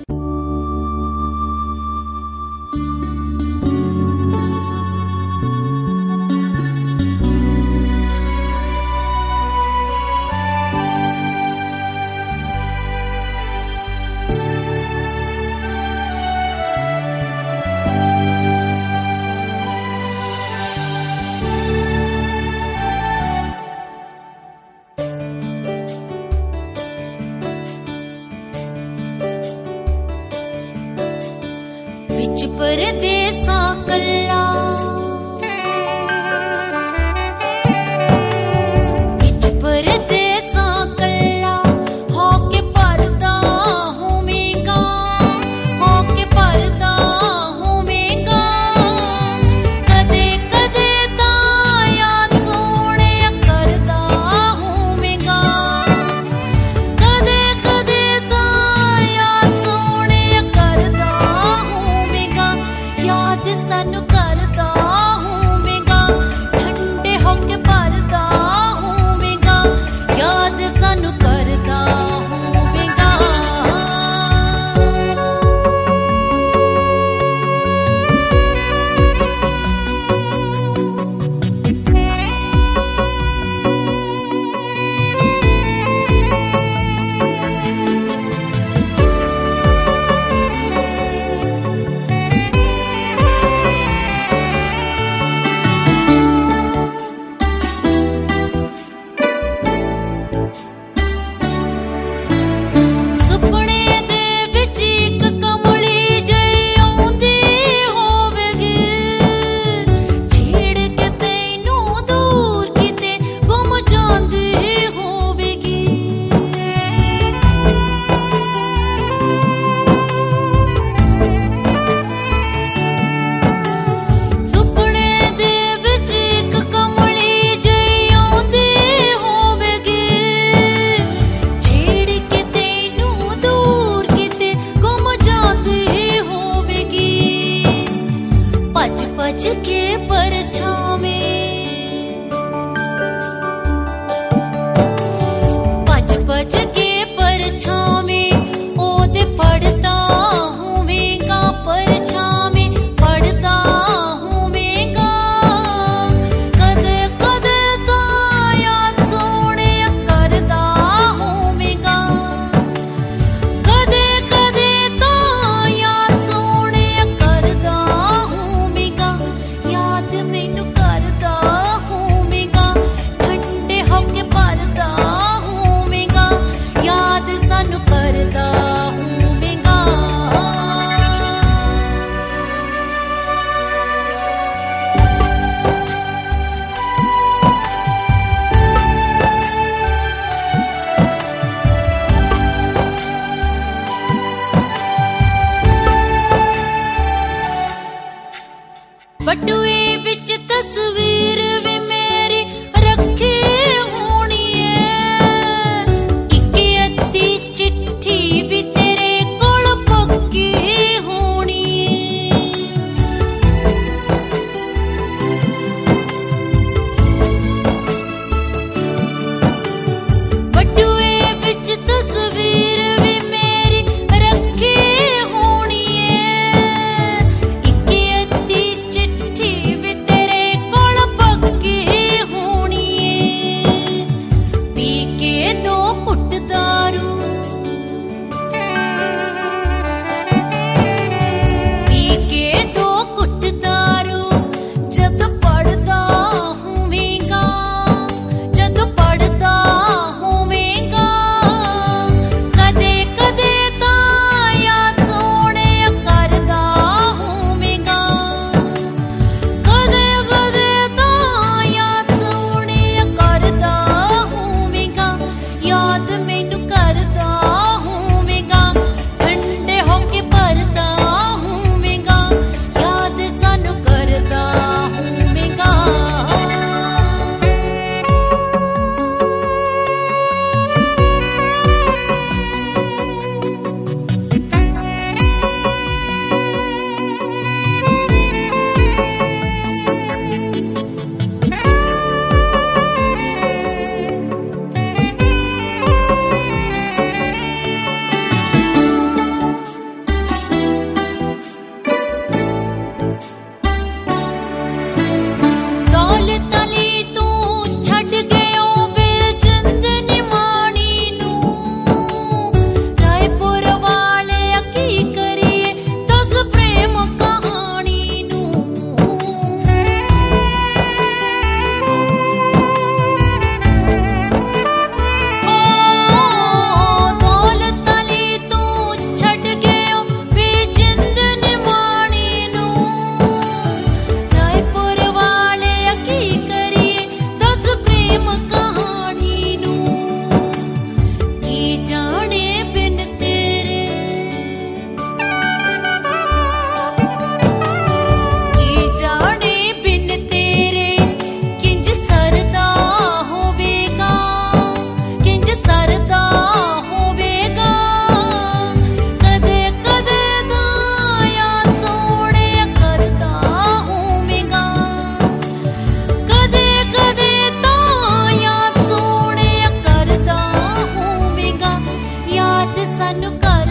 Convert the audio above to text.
परदेसां कल्ला विच परदेसां कल्ला होके परदा होवेगा, होके परदा होवेगा। कदे कदे तां याद सोहणे करदा होवेगा, कदे कदे तां याद सोहणे करदा होवेगा। याद सानू करदा होवेगा, ठंडे होके भरदा होवेगा। याद सानू करदा होवेगा। भज के परछावें, भज के परछावें ओदे पड़दा होवेगा, परछावें पड़दा होवेगा। कदे कदे तां याद सोहणे करदा होवेगा, कदे कदे तां याद सोहणे करदा होवेगा। याद मैनू करदा होवेगा, ठंडे होके भरदा होवेगा। याद सानू करदा होवेगा। बटुए विच तस्वीर भी मेरी रखी होनी है, इक अद्धी चिट्ठी भी तेरे कोल पक्की होनी है। बटुए विच तस्वीर भी मेरी रखी होनी है, इक अद्धी चिट्ठी भी सानू कर